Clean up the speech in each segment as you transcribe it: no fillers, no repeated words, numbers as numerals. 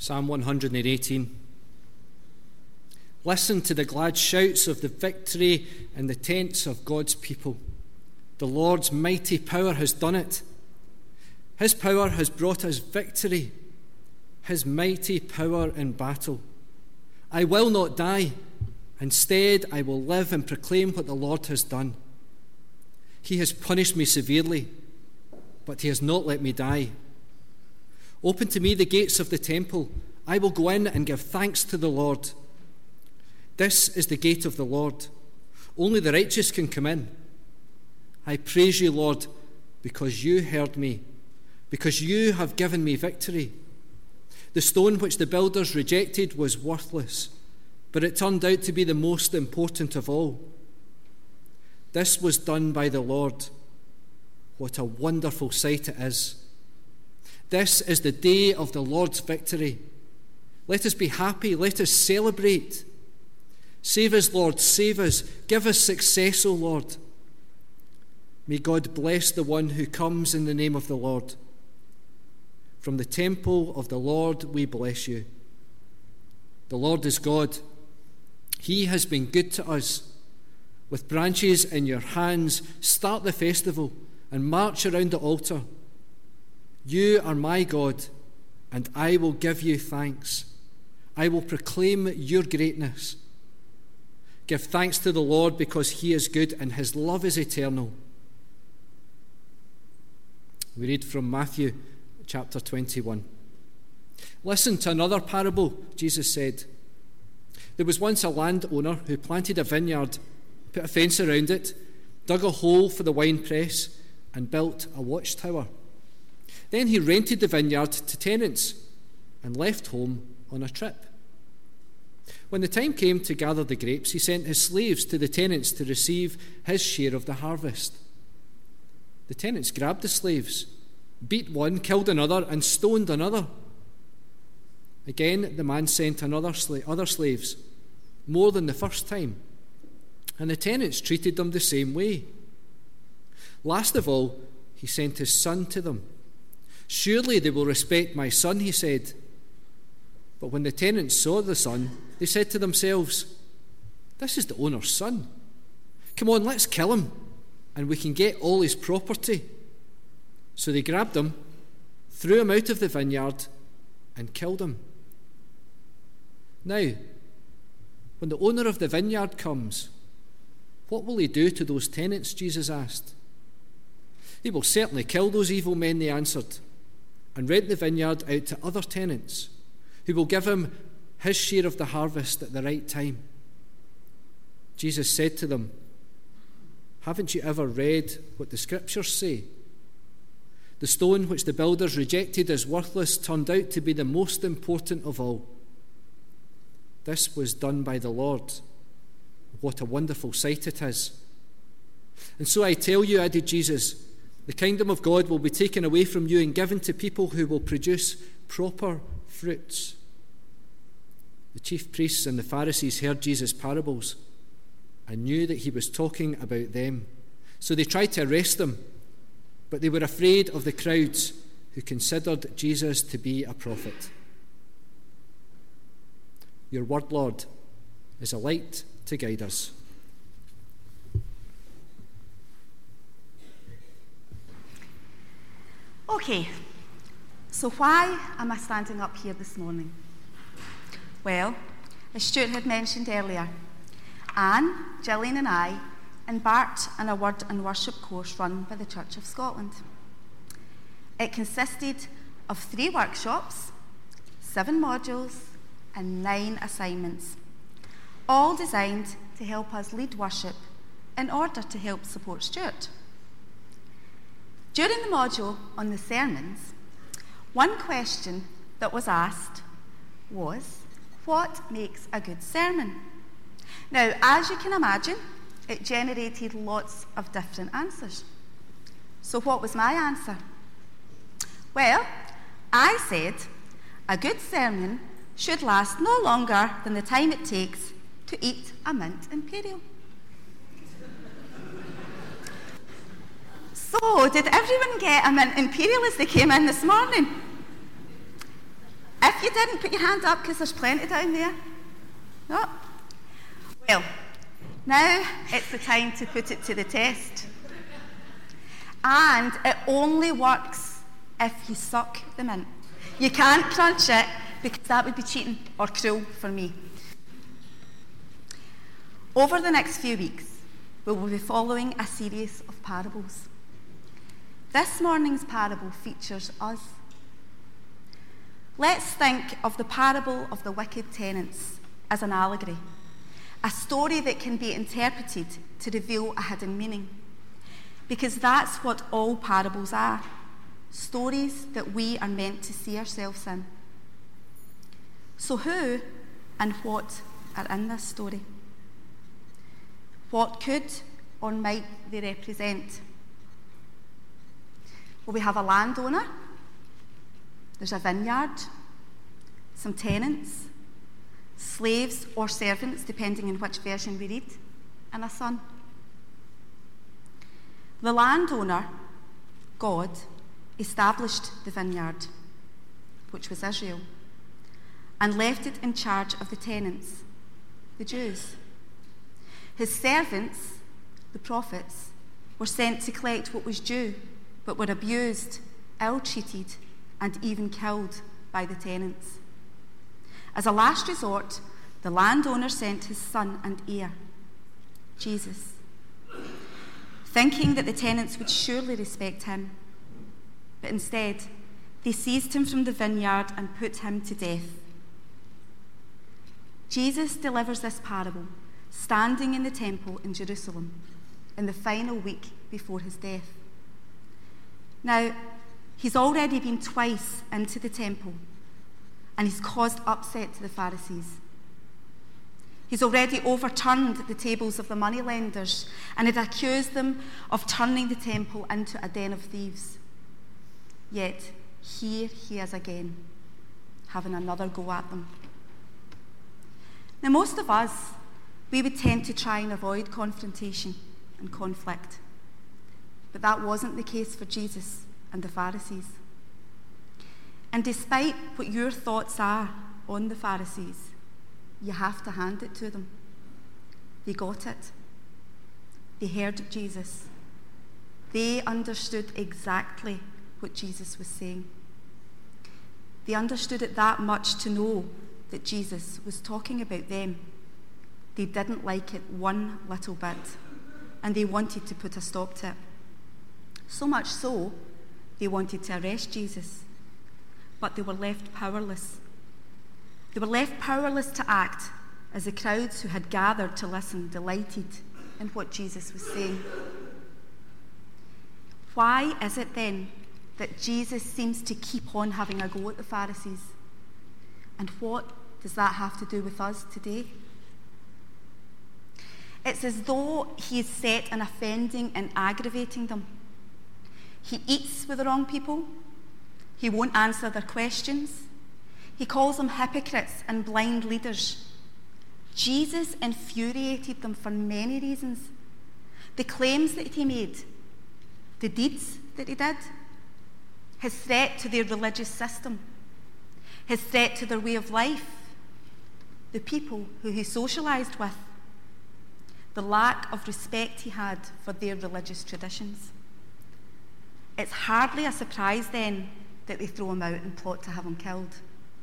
Psalm 118. Listen to the glad shouts of the victory in the tents of God's people. The Lord's mighty power has done it. His power has brought us victory. His mighty power in battle. I will not die. Instead, I will live and proclaim what the Lord has done. He has punished me severely, but he has not let me die. Open to me the gates of the temple. I will go in and give thanks to the Lord. This is the gate of the Lord. Only the righteous can come in. I praise you, Lord, because you heard me, because you have given me victory. The stone which the builders rejected was worthless, but it turned out to be the most important of all. This was done by the Lord. What a wonderful sight it is. This is the day of the Lord's victory. Let us be happy. Let us celebrate. Save us, Lord, save us. Give us success, O Lord. May God bless the one who comes in the name of the Lord. From the temple of the Lord we bless you. The Lord is God. He has been good to us. With branches in your hands, start the festival and march around the altar. You are my God, and I will give you thanks. I will proclaim your greatness. Give thanks to the Lord because he is good and his love is eternal. We read from Matthew chapter 21. Listen to another parable, Jesus said. There was once a landowner who planted a vineyard, put a fence around it, dug a hole for the winepress, and built a watchtower. Then he rented the vineyard to tenants and left home on a trip. When the time came to gather the grapes, he sent his slaves to the tenants to receive his share of the harvest. The tenants grabbed the slaves, beat one, killed another, and stoned another. Again, the man sent other slaves, more than the first time, and the tenants treated them the same way. Last of all, he sent his son to them. Surely they will respect my son, he said. But when the tenants saw the son, they said to themselves, this is the owner's son. Come on, let's kill him, and we can get all his property. So they grabbed him, threw him out of the vineyard, and killed him. Now, when the owner of the vineyard comes, what will he do to those tenants? Jesus asked. He will certainly kill those evil men, they answered, and rent the vineyard out to other tenants, who will give him his share of the harvest at the right time. Jesus said to them, haven't you ever read what the scriptures say? The stone which the builders rejected as worthless turned out to be the most important of all. This was done by the Lord. What a wonderful sight it is. And so I tell you, added Jesus, the kingdom of God will be taken away from you and given to people who will produce proper fruits. The chief priests and the Pharisees heard Jesus' parables and knew that he was talking about them. So they tried to arrest him, but they were afraid of the crowds who considered Jesus to be a prophet. Your word, Lord, is a light to guide us. Okay, so why am I standing up here this morning? Well, as Stuart had mentioned earlier, Anne, Gillian and I embarked on a Word and Worship course run by the Church of Scotland. It consisted of 3 workshops, 7 modules and 9 assignments, all designed to help us lead worship in order to help support Stuart. During the module on the sermons, one question that was asked was, what makes a good sermon? Now, as you can imagine, it generated lots of different answers. So what was my answer? Well, I said, a good sermon should last no longer than the time it takes to eat a mint imperial. So, did everyone get a mint imperial as they came in this morning? If you didn't, put your hand up because there's plenty down there. No? Well, now it's the time to put it to the test. And it only works if you suck the mint. You can't crunch it because that would be cheating or cruel for me. Over the next few weeks, we will be following a series of parables. This morning's parable features us. Let's think of the parable of the wicked tenants as an allegory, a story that can be interpreted to reveal a hidden meaning. Because that's what all parables are, stories that we are meant to see ourselves in. So who and what are in this story? What could or might they represent? Well, we have a landowner, there's a vineyard, some tenants, slaves or servants, depending on which version we read, and a son. The landowner, God, established the vineyard, which was Israel, and left it in charge of the tenants, the Jews. His servants, the prophets, were sent to collect what was due, but were abused, ill-treated, and even killed by the tenants. As a last resort, the landowner sent his son and heir, Jesus, thinking that the tenants would surely respect him. But instead, they seized him from the vineyard and put him to death. Jesus delivers this parable standing in the temple in Jerusalem in the final week before his death. Now, he's already been twice into the temple, and he's caused upset to the Pharisees. He's already overturned the tables of the moneylenders and had accused them of turning the temple into a den of thieves. Yet, here he is again, having another go at them. Now, most of us, we would tend to try and avoid confrontation and conflict. But that wasn't the case for Jesus and the Pharisees. And despite what your thoughts are on the Pharisees, you have to hand it to them. They got it. They heard Jesus. They understood exactly what Jesus was saying. They understood it that much to know that Jesus was talking about them. They didn't like it one little bit, and they wanted to put a stop to it. So much so, they wanted to arrest Jesus, but they were left powerless. They were left powerless to act as the crowds who had gathered to listen delighted in what Jesus was saying. Why is it then that Jesus seems to keep on having a go at the Pharisees? And what does that have to do with us today? It's as though he is set on offending and aggravating them. He eats with the wrong people. He won't answer their questions. He calls them hypocrites and blind leaders. Jesus infuriated them for many reasons. The claims that he made, the deeds that he did, his threat to their religious system, his threat to their way of life, the people who he socialised with, the lack of respect he had for their religious traditions. It's hardly a surprise then that they throw him out and plot to have him killed.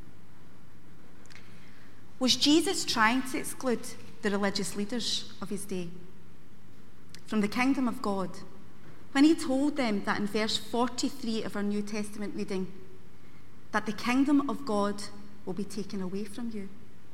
Was Jesus trying to exclude the religious leaders of his day from the kingdom of God when he told them that in verse 43 of our New Testament reading, that the kingdom of God will be taken away from you?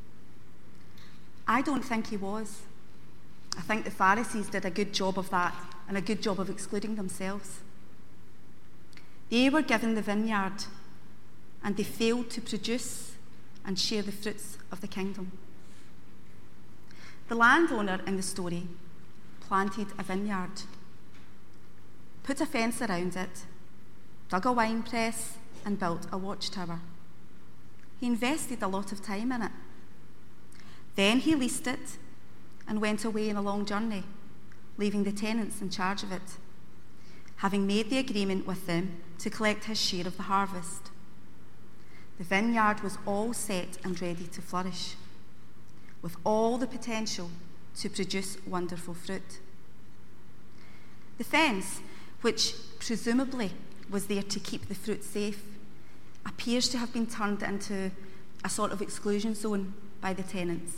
I don't think he was. I think the Pharisees did a good job of that and a good job of excluding themselves. They were given the vineyard and they failed to produce and share the fruits of the kingdom. The landowner in the story planted a vineyard, put a fence around it, dug a wine press, and built a watchtower. He invested a lot of time in it. Then he leased it and went away on a long journey, leaving the tenants in charge of it, having made the agreement with them to collect his share of the harvest. the vineyard was all set and ready to flourish, with all the potential to produce wonderful fruit. The fence, which presumably was there to keep the fruit safe, appears to have been turned into a sort of exclusion zone by the tenants.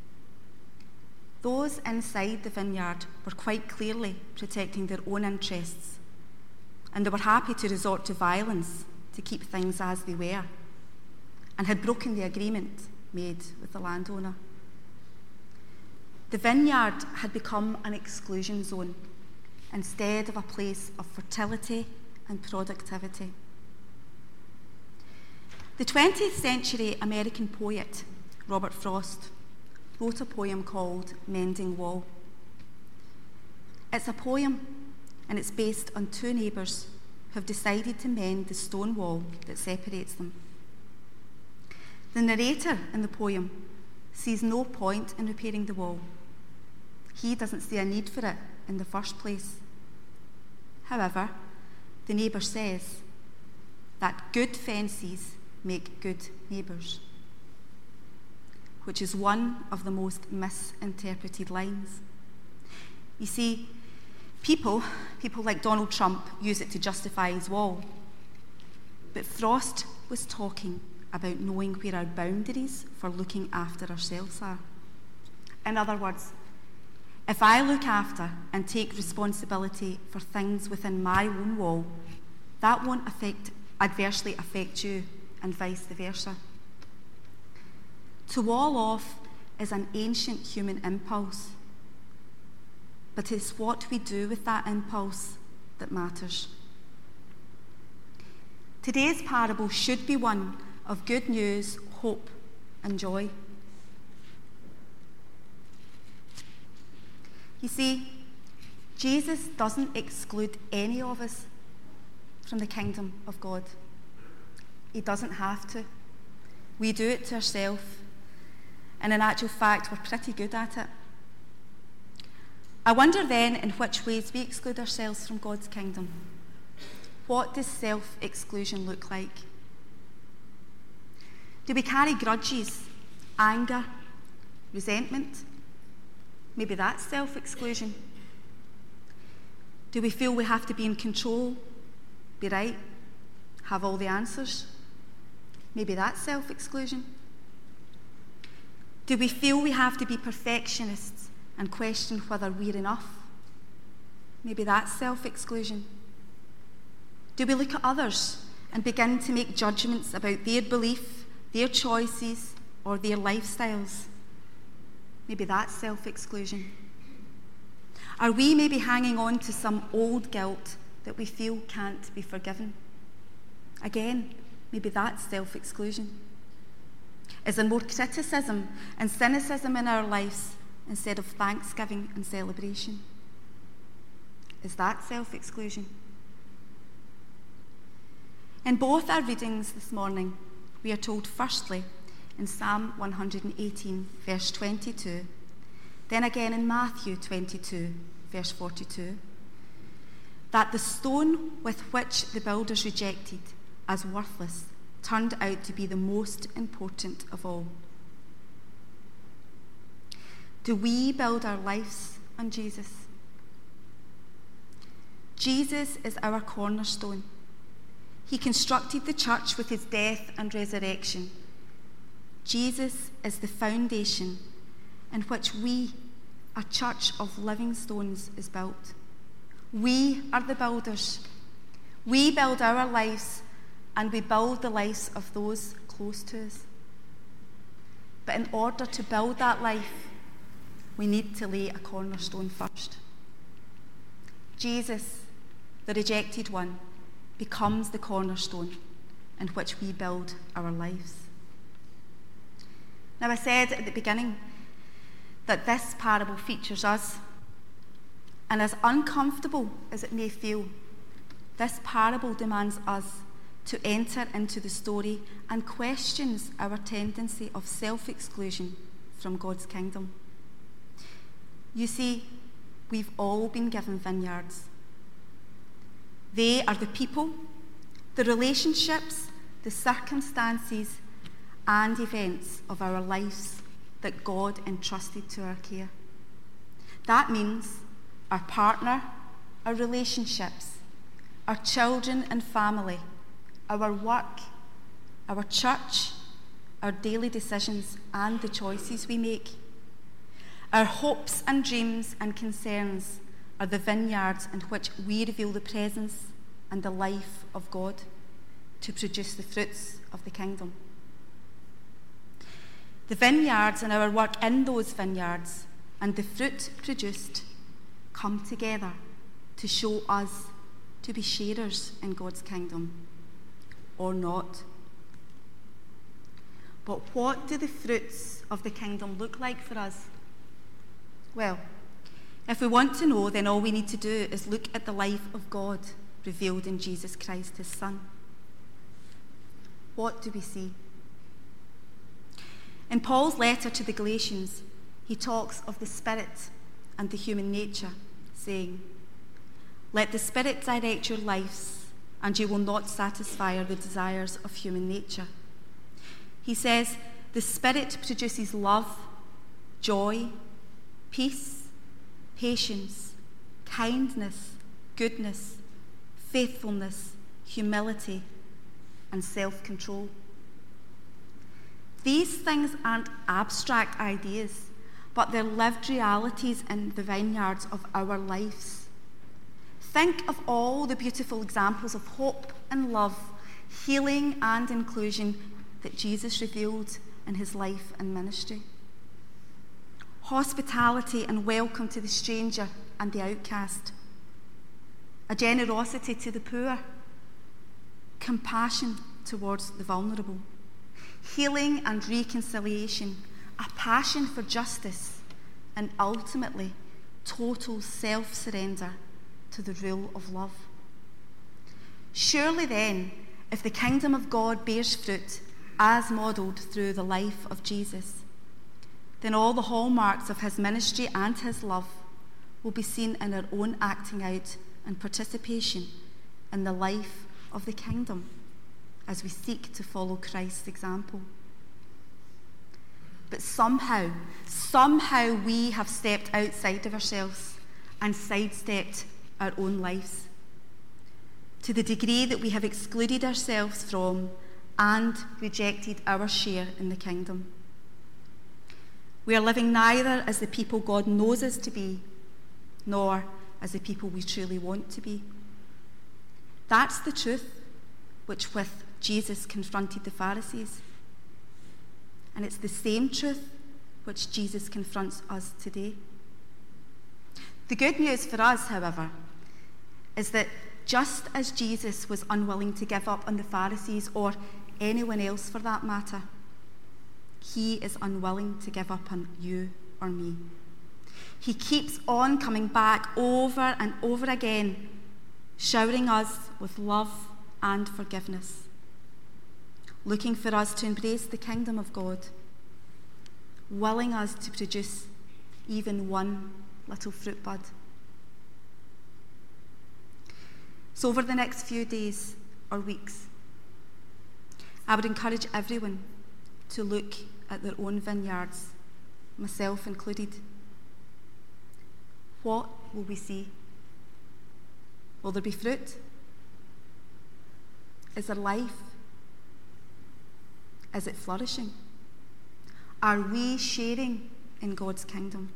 Those inside the vineyard were quite clearly protecting their own interests, and they were happy to resort to violence to keep things as they were, and had broken the agreement made with the landowner. The vineyard had become an exclusion zone instead of a place of fertility and productivity. The 20th century American poet Robert Frost wrote a poem called Mending Wall. It's a poem, and it's based on two neighbours who have decided to mend the stone wall that separates them. The narrator in the poem sees no point in repairing the wall. He doesn't see a need for it in the first place. However, the neighbour says that good fences make good neighbours, which is one of the most misinterpreted lines. You see, people like Donald Trump use it to justify his wall. But Frost was talking about knowing where our boundaries for looking after ourselves are. In other words, if I look after and take responsibility for things within my own wall, that won't adversely affect you, and vice versa. To wall off is an ancient human impulse, but it's what we do with that impulse that matters. Today's parable should be one of good news, hope, and joy. You see, Jesus doesn't exclude any of us from the kingdom of God. He doesn't have to. We do it to ourselves, and in actual fact, we're pretty good at it. I wonder then in which ways we exclude ourselves from God's kingdom. What does self-exclusion look like? Do we carry grudges, anger, resentment? Maybe that's self-exclusion. Do we feel we have to be in control, be right, have all the answers? Maybe that's self-exclusion. Do we feel we have to be perfectionists and question whether we're enough? Maybe that's self-exclusion. Do we look at others and begin to make judgments about their belief, their choices, or their lifestyles? Maybe that's self-exclusion. Are we maybe hanging on to some old guilt that we feel can't be forgiven? Again, maybe that's self-exclusion. Is there more criticism and cynicism in our lives instead of thanksgiving and celebration? Is that self-exclusion? In both our readings this morning, we are told firstly in Psalm 118, verse 22, then again in Matthew 22, verse 42, that the stone with which the builders rejected as worthless turned out to be the most important of all. Do we build our lives on Jesus? Jesus is our cornerstone. He constructed the church with his death and resurrection. Jesus is the foundation in which we, a church of living stones, is built. We are the builders. We build our lives, and we build the lives of those close to us. But in order to build that life, we need to lay a cornerstone first. Jesus, the rejected one, becomes the cornerstone in which we build our lives. Now, I said at the beginning that this parable features us, and as uncomfortable as it may feel, this parable demands us to enter into the story and questions our tendency of self-exclusion from God's kingdom. You see, we've all been given vineyards. They are the people, the relationships, the circumstances and events of our lives that God entrusted to our care. That means our partner, our relationships, our children and family, our work, our church, our daily decisions and the choices we make. Our hopes and dreams and concerns are the vineyards in which we reveal the presence and the life of God to produce the fruits of the kingdom. The vineyards and our work in those vineyards and the fruit produced come together to show us to be sharers in God's kingdom, or not. But what do the fruits of the kingdom look like for us? Well, if we want to know, then all we need to do is look at the life of God revealed in Jesus Christ, his Son. What do we see? In Paul's letter to the Galatians, he talks of the Spirit and the human nature, saying, "Let the Spirit direct your lives, and you will not satisfy the desires of human nature." He says, the Spirit produces love, joy, peace, patience, kindness, goodness, faithfulness, humility, and self-control. These things aren't abstract ideas, but they're lived realities in the vineyards of our lives. Think of all the beautiful examples of hope and love, healing and inclusion that Jesus revealed in his life and ministry. Hospitality and welcome to the stranger and the outcast. A generosity to the poor. Compassion towards the vulnerable. Healing and reconciliation, a passion for justice, and ultimately, total self-surrender to the rule of love. Surely then, if the kingdom of God bears fruit, as modelled through the life of Jesus, then all the hallmarks of his ministry and his love will be seen in our own acting out and participation in the life of the kingdom, as we seek to follow Christ's example. But somehow we have stepped outside of ourselves and sidestepped our own lives, to the degree that we have excluded ourselves from and rejected our share in the kingdom. We are living neither as the people God knows us to be, nor as the people we truly want to be. That's the truth which with Jesus confronted the Pharisees. And it's the same truth which Jesus confronts us today. The good news for us, however, is that just as Jesus was unwilling to give up on the Pharisees, or anyone else for that matter, he is unwilling to give up on you or me. He keeps on coming back over and over again, showering us with love and forgiveness, looking for us to embrace the kingdom of God, willing us to produce even one little fruit bud. So over the next few days or weeks, I would encourage everyone to look at their own vineyards, myself included. What will we see? Will there be fruit? Is there life? Is it flourishing? Are we sharing in God's kingdom?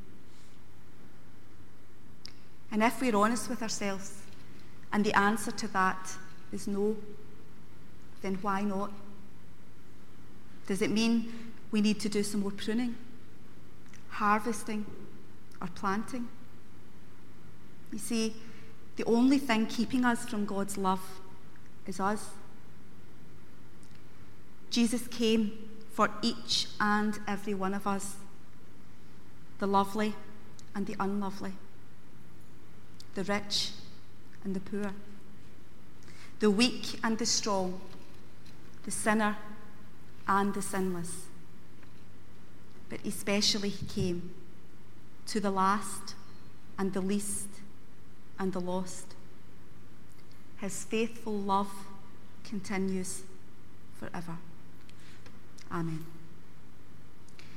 And if we're honest with ourselves, and the answer to that is no, then why not? Does it mean we need to do some more pruning, harvesting, or planting? You see, the only thing keeping us from God's love is us. Jesus came for each and every one of us, the lovely and the unlovely, the rich and the poor, the weak and the strong, the sinner and the sinless. But especially he came to the last and the least and the lost. His faithful love continues forever. Amen.